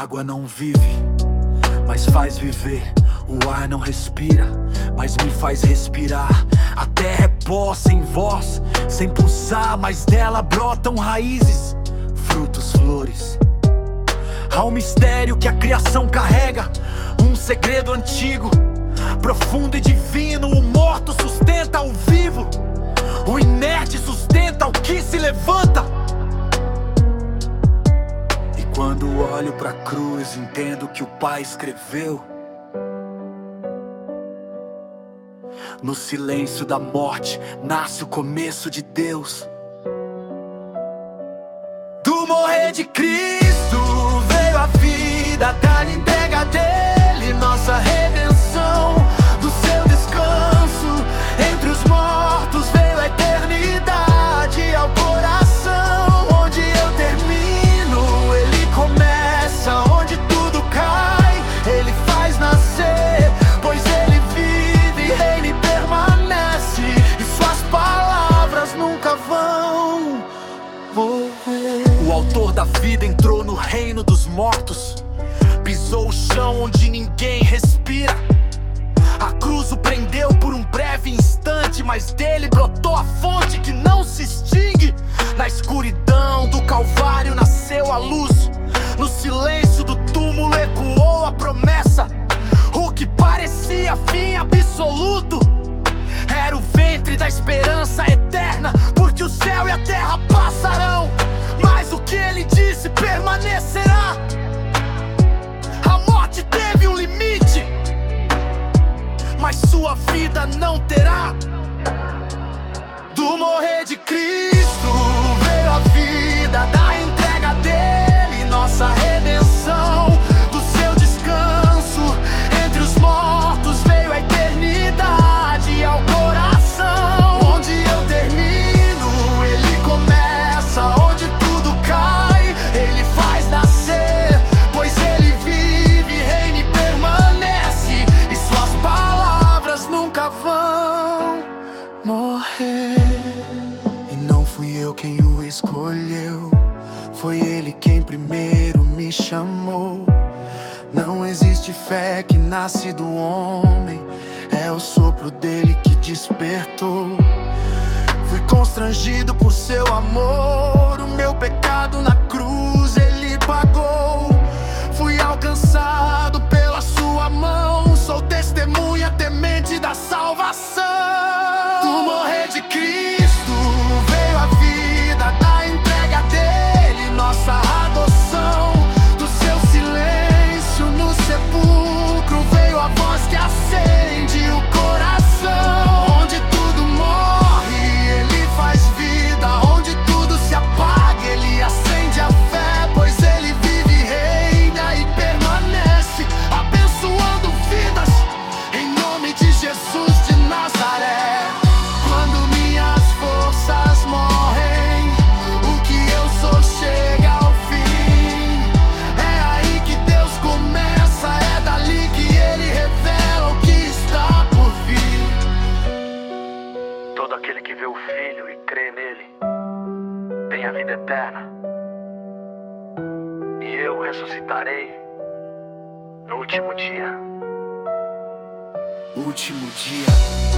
água não vive, mas faz viver. O ar não respira, mas me faz respirar. A terra é pó sem voz, sem pulsar, mas dela brotam raízes, frutos, flores. Há um mistério que a criação carrega, um segredo antigo, profundo e divino. O morto sustenta o vivo, o inerte sustenta o que se levanta. E quando olho pra cruz, entendo que o Pai escreveu. No silêncio da morte nasce o começo de Deus. Do morrer de Cristo veio a vida, da entrega dele nossa redenção. Do seu descanso entre os mortos veio a eternidade ao coração. Onde eu termino, ele começa. Onde tudo cai, ele faz nascer. Pois ele vive, reina e permanece, e suas palavras nunca vão morrer. O autor da vida entrou no reino dos mortos, pisou o chão onde ninguém respira. A cruz o prendeu por um breve instante, mas dele brotou a fonte que não se extingue. Na escuridão do Calvário nasceu a luz, no silêncio do túmulo ecoou a promessa. O que parecia fim absoluto era o ventre da esperança eterna, porque o céu e a terra passarão, mas o que ele disse permanecerá. A morte teve um limite, mas sua vida não terá. Do morrer de Cristo veio a vida, da entrega dele nossa redenção. Do seu descanso entre os mortos veio a eternidade ao coração. Onde eu termino, ele começa. Onde tudo cai, ele faz nascer. Pois ele vive, reina e permanece, e suas palavras nunca vão morrer. E não fui eu quem o escolheu, foi ele quem primeiro me chamou. Não existe fé que nasce do homem, é o sopro dele que despertou. Fui constrangido por seu amor, o meu pecado na cruz ele pagou. Fui alcançado pela sua mão, sou testemunha temente da salvação. Do morrer de Cristo veio a vida, da entrega dele nossa adoção. Do seu silêncio no sepulcro veio a voz que acende o coração. Onde tudo morre, ele faz vida. Onde tudo se apaga, ele acende a fé. Pois ele vive, reina e permanece, abençoando vidas, em nome de Jesus de Nazaré. Quando minhas forças morrem, o que eu sou chega ao fim. É aí que Deus começa, é dali que ele revela o que está por vir. Todo aquele que vê o Filho e crê nele tem a vida eterna, e eu ressuscitarei no último dia. Último dia.